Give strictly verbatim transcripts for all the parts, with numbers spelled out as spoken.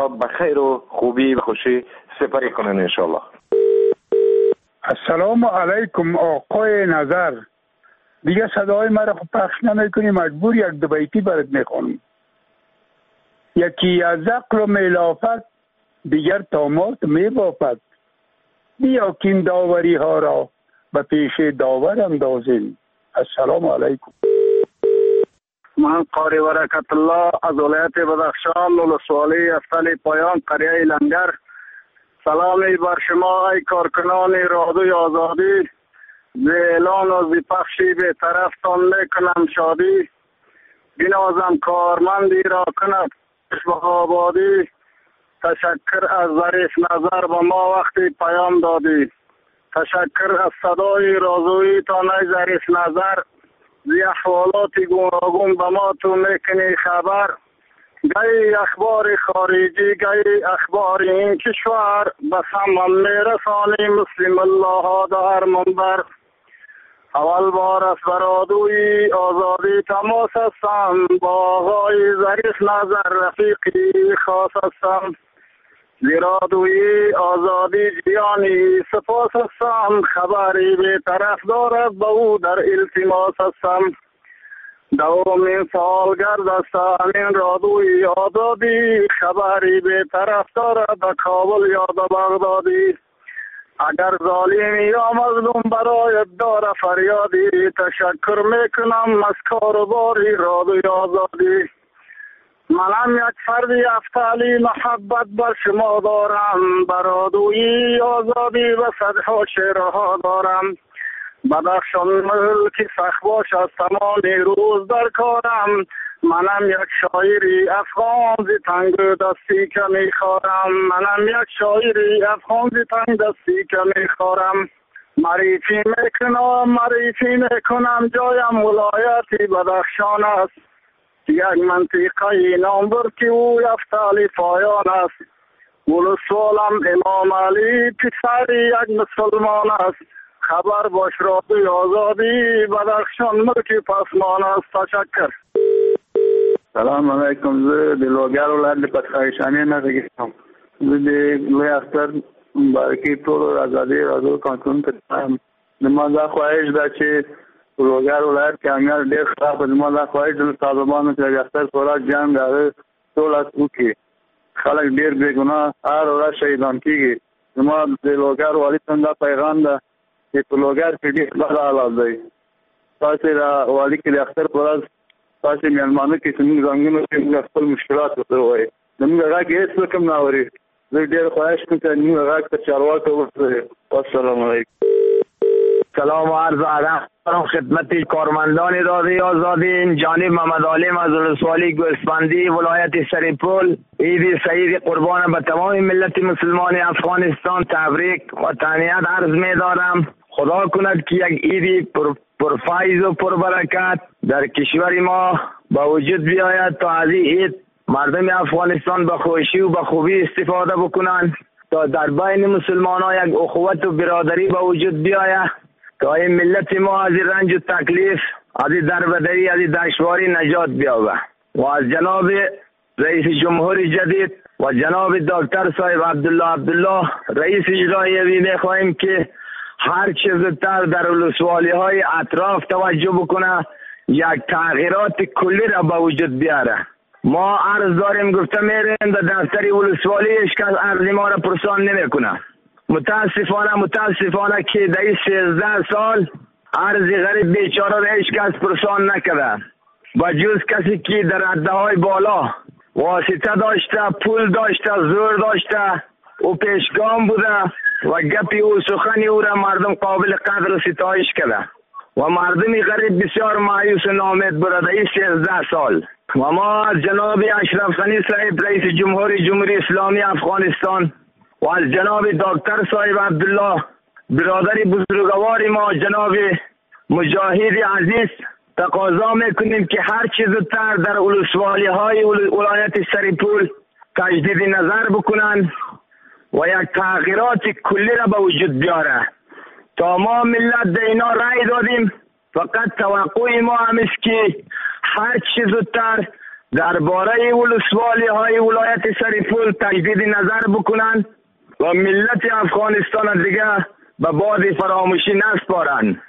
به خیر و خوبی و خوشی سپری کنن انشالله. السلام علیکم آقای نظر. دیگه صدای مرا خب پخش نمیکنی، مجبور یک دو بیتی برات میخونم. یکی از عقل و ملافت، دیگر طامات میبافد. بیا کین داوری ها را به پیش داور اندازیم. السلام علیکم. من قاری برکت الله از ولایت بدخشان، ولسوالی افضل پایان، قریه لنگر. سلامی بر شما ای کارکنان رادیوی آزادی. به اعلان و زی پخشی به طرفتان میکنم شادی. بنازم کارمندی را کند به آبادی. تشکر از ظریف نظر به ما وقتی پیام دادی. تشکر از صدای رازویی تا نی ظریف نظر. زی احوالات گوناگون به ما تو میکنی خبر. گاهی اخبار خارجی گاهی اخبار این کشور. بس هم میرسانی مسلم الله ها در هر منبر. اول بار از برادوی آزادی تماس هستم. با آقای ظریف نظر رفیقی خاص هستم. زیرادوی آزادی جیانی سپاس هستم. خبری به طرف دارد به او در التماس هستم. دومین سالگرد است همین رادوی آزادی. خبری به طرف دارد به کابل یا به بغدادی. اگر ظالمی یا مظلوم برای دار فریادی. تشکر میکنم از کاروباری رادوی آزادی. منم یک فردی افتالی محبت بر شما دارم. برادوی آزادی و صدها شعرها دارم. بدخشان ملکی سخباش از تمام روز در کارم. منم یک شاعری افغان زی تنگ دستی که میخوارم. منم یک شاعری افغان زی تنگ دستی که میخوارم. معرفی میکنم معرفی میکنم جایم ولایتی بدخشان است. یک منطقه نامبر که او افتالی پایان است. ولسوالم امام علی پسر یک مسلمان است. خبر باش رادوی آزادی بدخشان ملکی پسمان است. تشکر. سلام علیکم. زه د لوګر ولایت په خایشانې نه راګم. زه د لوی اختر مبارکي ټول آزادي راځو کانټون ته یم. زما دا خواهش ده چې لوګر ولایت کې امنیت ډېر خراب. زما دا خواهش د طالبانو چې د اختر پورا جنګ هغه ټول وکړي. خلک ډېر بې ګناه هر ورځ شهیدان کېږي. زما د لوګر والي ته دا پیغام ده چې په لوګر کې ډېر بد حالات دی. تاسې د والي کې د اختر په ورځ تاسې میلمانه کې چې موږ زنګونو کې موږ خپل مشکلات ورته ووایو. زموږ غږ هېڅ څوک هم نه اوري. زه ډېر خواهش کوم چې زموږ غږ ته چارواکو ورسوي. والسلام علیکم. سلام و عرض ادب دارم خدمت کارمندان رادیوی آزادی. این جانب محمد علیم از ولسوالی گوسفندی ولایت سریپول. عید سعید قربان به تمام ملت مسلمان افغانستان تبریک و تهنیت عرض می دارم. خدا کند که یک عید پر پرفیض و پربرکت در کشور ما با وجود بیاید تا از این عید مردم افغانستان به خوشی و به خوبی استفاده بکنند. تا در بین مسلمان ها یک اخوت و برادری به وجود بیاید تا این ملت ما از این رنج و تکلیف، از این دربدری، از این دشواری نجات بیابه. و از جناب رئیس جمهور جدید و جناب دکتر صاحب عبدالله عبدالله رئیس اجرایی میخواهیم که هر چه زودتر در ولسوالی های اطراف توجه بکنه، یک تغییرات کلی را به وجود بیاره. ما عرض داریم گفته میریم در دفتر ولسوالی هیچ کس عرض ما را پرسان نمیکنه. متاسفانه متاسفانه که در این سیزده سال عرض غریب بیچاره را هیچ کس پرسان نکرده. با جز کسی که در عده های بالا واسطه داشته، پول داشته، زور داشته و پیشگام بوده و گپی او سخنی او را مردم قابل قدر و ستایش کرده و مردمی غریب بسیار مایوس و ناامید بوده در این سیزده سال. و ما از جناب اشرف غنی صاحب رئیس جمهوری جمهوری اسلامی افغانستان و از جناب دکتر صاحب عبدالله برادری بزرگوار ما جناب مجاهد عزیز تقاضا میکنیم که هر چیز زودتر در ولسوالی های ولایت سریپول تجدید نظر بکنند و یک تغییرات کلی را به وجود بیاره. تا ما ملت در اینا رای دادیم، فقط توقع ما هم است که هر چیز زودتر درباره ولسوالی های ولایت سرپول تجدید نظر بکنند و ملت افغانستان دیگه به باد فراموشی نسپارند.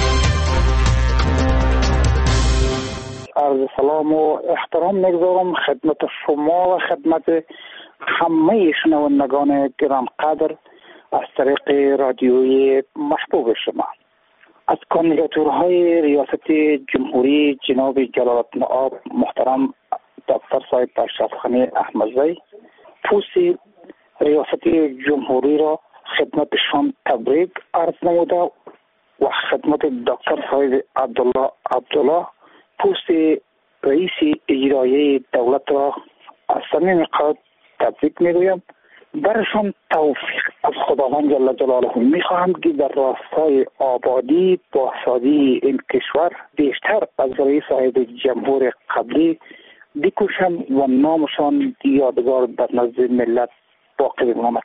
عرض سلام و احترام میگذارم خدمت شما و خدمت همه شنوندگان گران قدر از طریق رادیوی محبوب شما. از کاندیداتورهای ریاست جمهوری جناب جلالت مآب محترم دکتر صاحب اشرف غنی احمدزی پوست ریاست جمهوری را خدمتشان تبریک عرض نموده و خدمت دکتر صاحب عبدالله عبدالله پوست رئیس اجرایی دولت را از صمیم قلب تبریک میگویم. برشان توفیق از خداوند جل جلاله میخواهم که در راستای آبادی بازسازی این کشور بیشتر از رئیس صاحب جمهور قبلی بکوشم و نامشان یادگار در نزد ملت باقی بماند.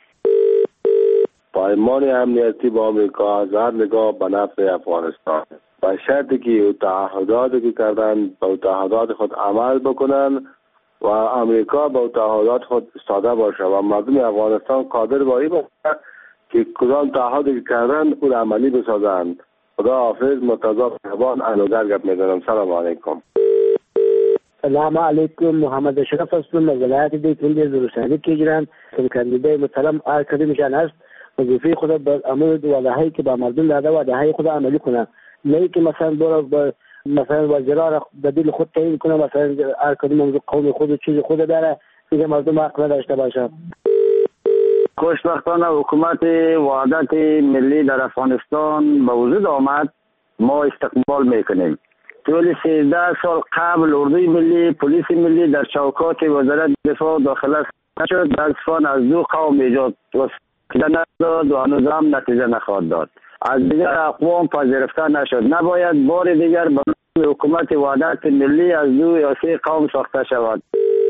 پایمان امنیتی با آمریکا از هر نگاه به نفع افغانستان با شرطی که تعهداتی که کردن به تعهدات خود عمل بکنن و امریکا به تعهدات خود استاده باشه و مردم افغانستان قادر بایی باشه که کدام تعهدی که کردن اون عملی بسازند. خدا حافظ. مرتضی مهربان انوگر گپ میزنم. سلام علیکم. سلام علیکم. محمد اشرف هستم از ولایت دیتون زروسانی که ایران کاندیدای محترم آرکادی میشن است. وظیفه خود به امر وعده‌هایی که با مردم داده وعده‌های خود عملی کنه، نه که مثلا برای مثلا وزرا را بدیل خود تعیین کنه، مثلا آرکادی موضوع قوم خود و چیز خود داره دیگه مردم حق نداشته باشه. خوشبختانه حکومت وحدت ملی در افغانستان به وجود آمد. ما استقبال میکنیم. طول سیزده سال قبل اردوی ملی، پلیس ملی در چوکات وزارت دفاع داخل شد. متاسفان از دو قوم ایجاد و نداد و هنوز هم نتیجه نخواهد داد. از دیگر اقوام پذیرفته نشد. نباید بار دیگر به حکومت وحدت ملی از دو یا سه قوم ساخته شود.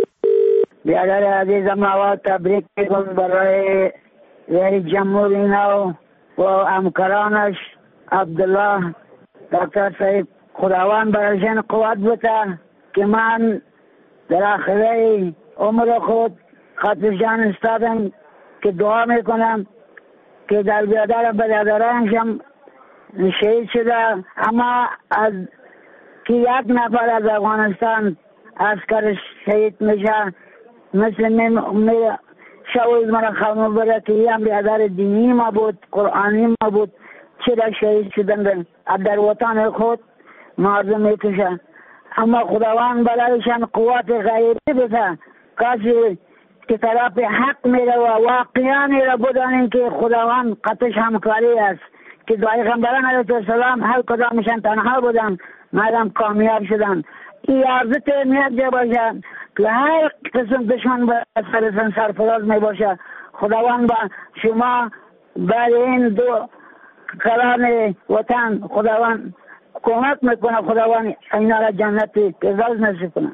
برادر عزیزم آواز تبریک میگم برای رئیس جمهور نو و همکارانش عبدالله دکتر صاحب. خداوند برایشان قوت بده که من در آخره عمر خود خاطر جان استادم که دعا میکنم که در برادر برادرانشم شهید شده، اما از که یک نفر از افغانستان عسکر شهید میشه مثل می شوید من خانم بره که یه هم برادر دینی ما بود، قرآنی ما بود، چرا شهید شدن در وطن خود مردم میکشن. اما خداوند برایشان قوت غیبی بده کسی که طرف حق میره و واقعا میره بدانیم که خداوند قطعش همکاری است که پیغمبران علیه السلام هر کدامشان تنها بودن مردم کامیاب شدن. این عرضت میاد جا باشه که هر قسم دشمن به سرسان سرفراز می باشه. خداوند با شما بعد این دو کلان وطن خداوند کمک میکنه. خداوند اینا را جنتی اعزاز نصیب کنه.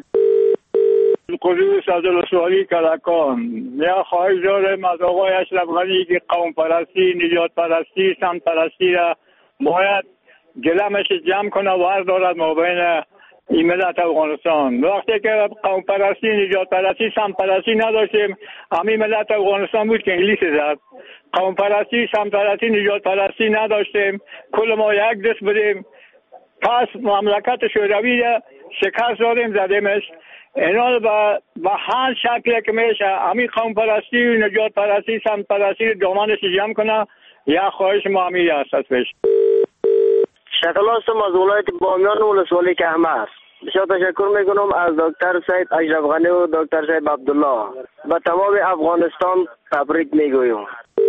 قدوس عبدالسوالی کلکان یا خواهش دارم از آقای اشرف غنی که قوم پرستی، نجات پرستی، سمت پرستی را باید گلمش جمع کنه و عرض دارد مابین این ملت افغانستان. وقتی که قوم پرستی، نجات پرستی، سمت پرستی نداشتیم، همین ملت افغانستان بود که انگلیس زد. قوم پرستی، سمت پرستی، نجات پرستی نداشتیم، کل ما یک دست بودیم. پس مملکت شوروی را شکست دادیم، زدیمش. اینا با با هر شکلی که میشه همین قوم پرستی و نجات پرستی سمت پرستی دامنش جمع کنه. یا خواهش ما همین است پیش. شکل هستم از ولایت بامیان و ولسوالی کهمه است. بسیار تشکر میکنم از دکتر صاحب اشرف غنی و دکتر صاحب عبدالله. به تمام افغانستان تبریک میگویم.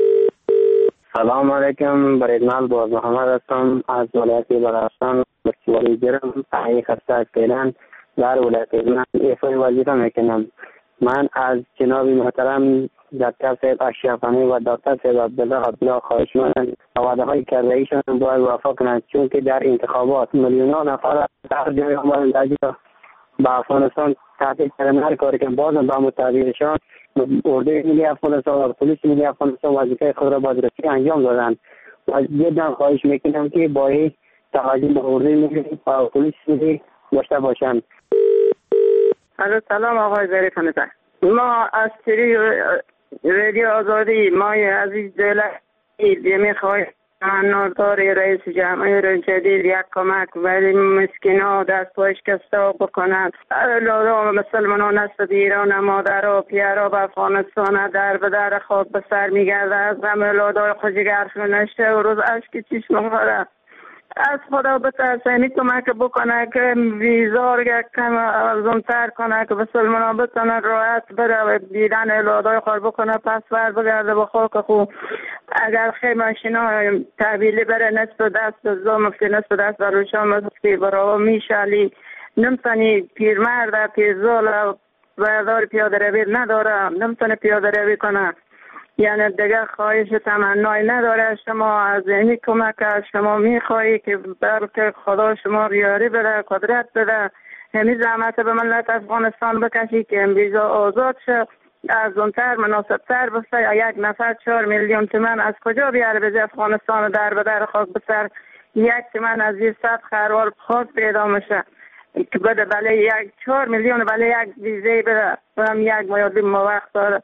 سلام علیکم. بریدمال باز محمد هستم از ولایت بلوچستان ولسوالی گرم تایی خسته کیلان در ولایت من ایفای وظیفه میکنم. من از جناب محترم دکتر صاحب اشرف غنی و دکتر صاحب عبدالله عبدالله خواهش می‌کنم وعده های کرده ایشان باید وفا کنند، چون که در انتخابات میلیون نفر در جای آمدن در با افغانستان تحقیق کردن هر کاری که بازم با متابعشان اردوی ملی افغانستان و پلیس ملی افغانستان وظیفه خود را بازرسی انجام دادند و جدا خواهش میکنم که با توجه به اردوی ملی و پلیس ملی داشته باشند. الو سلام آقای ظریف نظر. ما از طریق رادیو آزادی ما عزیز دولت میخواهیم ناردار رئیس جمهور جدید یک کمک برای مسکینا دست و شکسته بکنند. اولادا مسلمانان است ایران، مادر و پیرا به افغانستان در به در خود به سر میگرده. از غم اولادای خود جگرش نشته و روز اشک چشم خورد. از خدا بترسه کمک بکنه که ویزا رو کم ارزان‌تر کنه که مسلمانان بتونن راحت بره دیدن اولادای خود بکنه، پس بر بگرده به خاک خو. اگر خیلی ماشینا تحویلی بره نصف دست زو مفتی نصف دست بروشا مفتی برای میشالی نمتنی پیرمرد پیرزال بردار پیاده روی نداره، نمتنه پیاده روی کنه. یعنی دیگه خواهش تمنای نداره. شما از اینی کمک از شما میخواهی که بلکه خدا شما ریاری بده، قدرت بده، همین زحمت به ملت افغانستان بکشی که این ویزا آزاد شد، ارزان‌تر مناسب‌تر بسته. یک نفر چهار میلیون تومان از کجا بیاره بزی افغانستان در به در خاک بسر یک تومان از این صد خروار خاک پیدا میشه که بده بله یک چهار میلیون بله یک ویزه بده هم یک میادی موقت داره.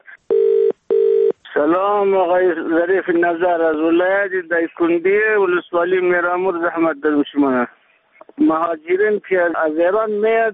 سلام آقای ظریف نظر از ولایت دایکنډي ولسوالی میرامور زحمت در شما. مهاجرین که از ایران میاد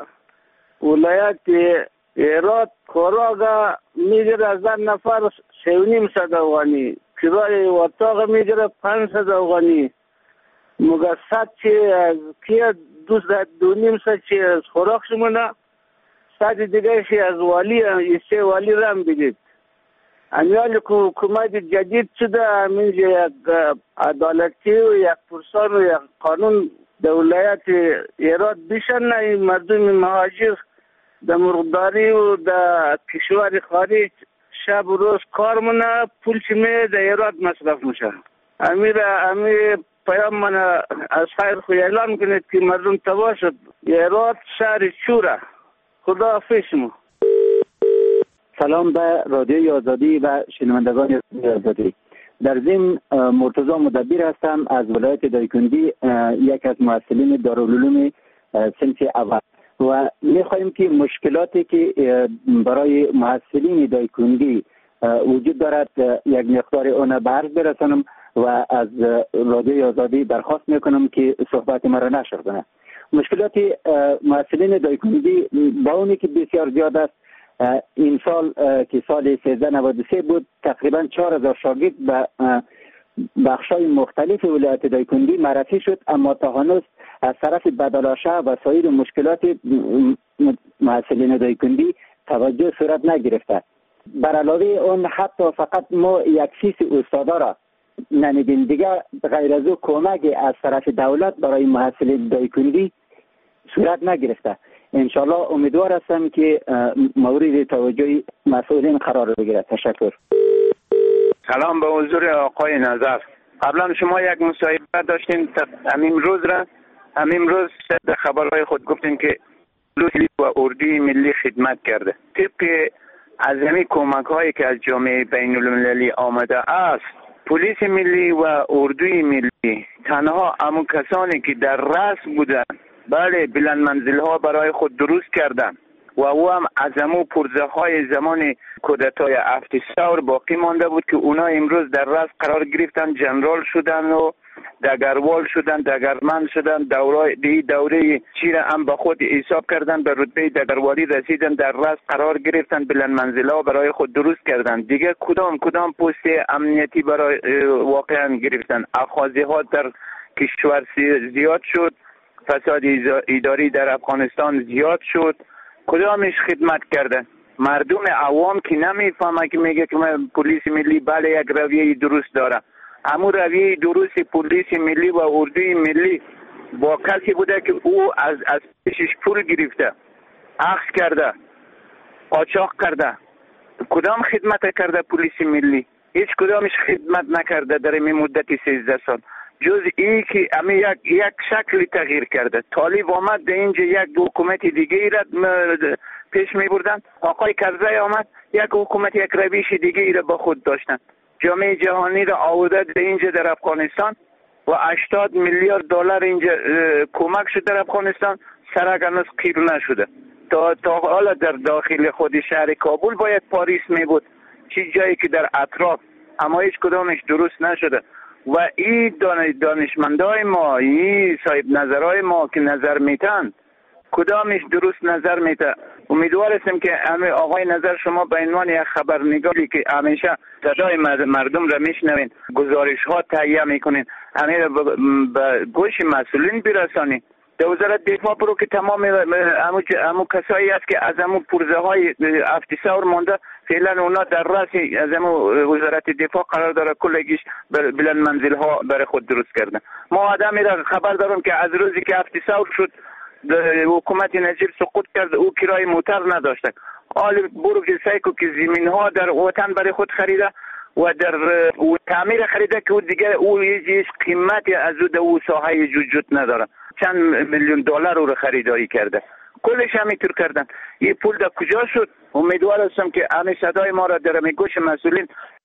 ولایت هرات خوراک میگیره از در نفر سه و نیم صد افغانی، کرای اتاق میگیره پنج صد افغانی، مگه صد چی از که دو صد دو نیم صد چی از خوراک شمونه، صد دیگه شی از والی ایسه والی رم بگید. امیال حکومت جدید شده همینجا یک عدالتی و یک پرسان و یک قانون در ولایت هرات بیشن نه مردم مهاجر در مرغداری و در کشور خارج شب و روز کار منه پول چمه در هرات مصرف میشه. امیر امیر پیام من از خیر خوی اعلام کنید که مردم تباه شد. هرات شهر شوره. خدا حافظ شما. سلام به رادیوی آزادی و شنوندگان آزادی. در ضمن مرتضی مدبر هستم از ولایت دایکنډي، یک از مؤسسین دارالعلوم صنف اول و می‌خواهیم که مشکلاتی که برای مؤسسین دایکنډي وجود دارد یک مقدار آن به عرض برسانم و از رادیوی آزادی درخواست میکنم که صحبت مرا نشر کنه. مشکلات مؤسسین دایکنډي با اونی که بسیار زیاد است. این سال که سال سیزده نود و سه بود تقریبا چهار هزار شاگرد به بخشای مختلف ولایت دایکنډي معرفی شد، اما تا هنوز از طرف بدلاشه و سایر مشکلات مؤسسین دایکنډي توجه صورت نگرفته. بر علاوه اون حتی فقط ما یک فیس استادا را نمیدیم، دیگه غیر از او کمک از طرف دولت برای مؤسسین دایکنډي صورت نگرفته. انشالله امیدوار هستم که مورد توجه مسئولین قرار بگیرد. تشکر. سلام به حضور آقای نظر. قبلا شما یک مصاحبه داشتین همین روز را همین روز در خبرهای خود گفتین که پلیس و اردوی ملی خدمت کرده. طبق از همین کمک هایی که از جامعه بین المللی آمده است، پلیس ملی و اردوی ملی تنها همون کسانی که در رأس بودن بله بلند منزل ها برای خود درست کردن و او هم از همون پرزه های زمان کودتای هفت ثور باقی مانده بود که اونا امروز در رأس قرار گرفتن، جنرال شدن و دگروال شدن، دگرمند شدن، دوره دی دوره چی را هم با خود حساب کردن، به رتبه دگروالی رسیدن، در رأس قرار گرفتن، بلند منزل ها برای خود درست کردن. دیگه کدام کدام پست امنیتی برای واقعا گرفتن. اخاذی ها در کشور زیاد شد، فساد اداری در افغانستان زیاد شد. کدامش خدمت کرده؟ مردم عوام که نمیفهمه که میگه که پلیس ملی بله یک رویه درست داره. همون رویه درست پلیس ملی و اردوی ملی با کسی بوده که او از از پیشش پول گرفته، اخذ کرده، قاچاق کرده. کدام خدمت کرده پلیس ملی؟ هیچ کدامش خدمت نکرده در این مدت سیزده سال. جز این که امی یک یک شکلی تغییر کرده. طالب آمد در اینجا یک حکومت دیگه ای را پیش می بردن. آقای کرزی آمد یک حکومت یک رویش دیگه ای را با خود داشتن. جامعه جهانی را آورده در اینجا در افغانستان و هشتاد میلیارد دلار اینجا کمک شد در افغانستان. سرک هنوز قیر نشده. تا, تا حالا در داخل خود شهر کابل باید پاریس می بود، چی جایی که در اطراف، اما هیچ کدامش درست نشده. و این دانشمندای ما، این صاحب نظرهای ما که نظر میتن، کدامش درست نظر میته. امیدوار هستم که همه آقای نظر شما به عنوان یک خبرنگاری که همیشه صدای مردم را میشنوین، گزارش ها تهیه میکنین، همه به گوش مسئولین برسانین. در وزارت دفاع برو که تمام همو, همو کسایی است که از همو پرزه های افتصار مونده، فعلا اونا در رأس از همو وزارت دفاع قرار داره کلگیش بلند منزل ها برای خود درست کردن. ما آدمی را خبر دارم که از روزی که افتصار شد حکومت نجیب سقوط کرد، او کرای موتر نداشتن. حال برو که سایکو که زمین ها در وطن برای خود خریده و در او تعمیر خریده که او دیگه او هیچ قیمتی از او در او ساحه وجود نداره. چند میلیون دلار رو خریداری کرده، کلش همینطور کردن. این پول در کجا شد؟ امیدوار هستم که همه صدای ما را در گوش مسئولین.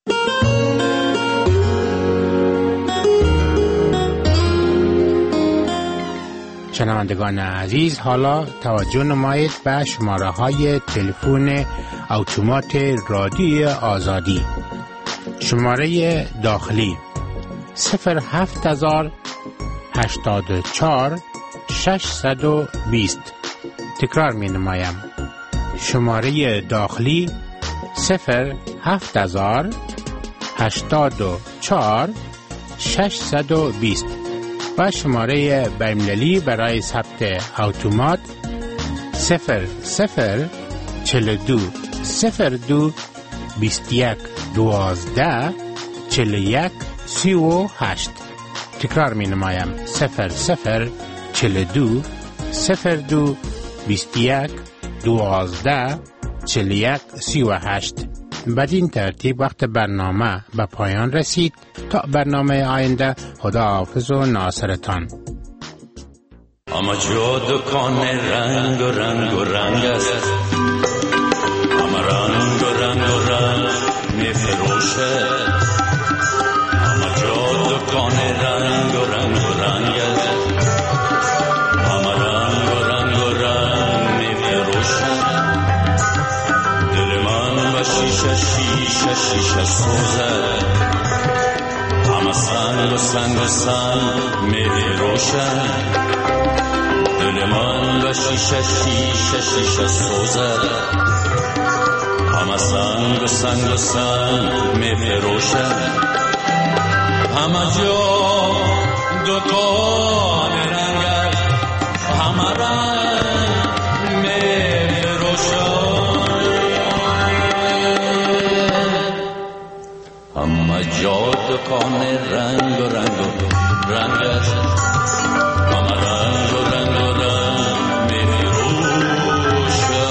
شنوندگان عزیز، حالا توجه نمایید به شماره های تلفن اتومات رادیوی آزادی. شماره داخلی صفر هفت هزار هشتاد و چهار ششصد و بیست. تکرار می نمایم. شماره داخلی صفر هفت هزار هشتاد و چهار ششصد و بیست و شماره بین‌المللی برای ثبت اتومات صفر صفر چهل و دو صفر دو بیست و یک دوازده چهل و یک سی و هشت. تکرار می نمایم. صفر صفر چهل و دو صفر دو بیست و یک دوازده چهل و یک سی و هشت. بدین ترتیب وقت برنامه به پایان رسید. تا برنامه آینده، خدا حافظ و ناصرتان. اما جا دکان رنگ و رنگ و رنگ است، اما رنگ و رنگ و رنگ می فروشه. اما جا دکان رنگ و رنگ و رنگ است، اما رنگ و رنگ و رنگ می فروشه. دل من و شیشه شیشه شیشه سوزه، اما سنگ و سنگ و سنگ می روشن. دل من و شیشه شیشه شیشه سوزه، اما سنگ و سنگ و سنگ می روشن. همه جا دکان رنگ است، همه رنگ می روشن. همه جا دکان رنگ و رنگ و رنگ است، همه رنگ و رنگ و رنگ می روشن.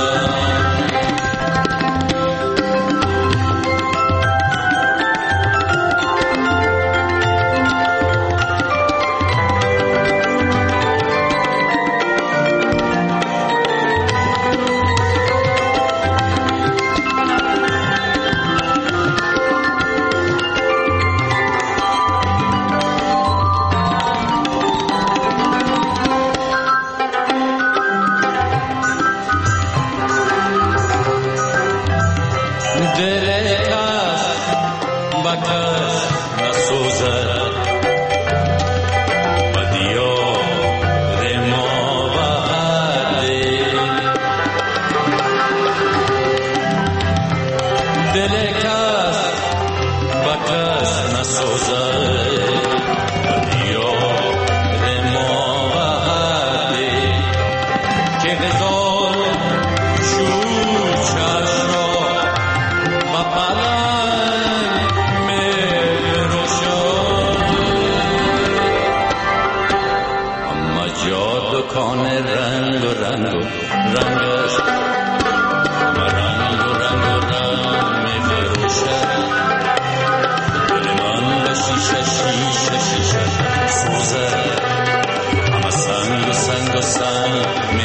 سنگ و سنگ